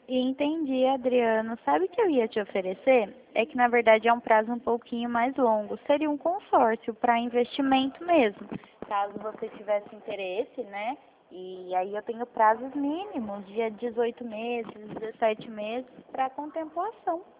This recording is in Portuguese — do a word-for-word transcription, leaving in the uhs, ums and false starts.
Entendi, Adriano. Sabe o que eu ia te oferecer? É que na verdade é um prazo um pouquinho mais longo. Seria um consórcio para investimento mesmo. Caso você tivesse interesse, né? E aí eu tenho prazos mínimos, de dezoito meses, dezessete meses para contemplação.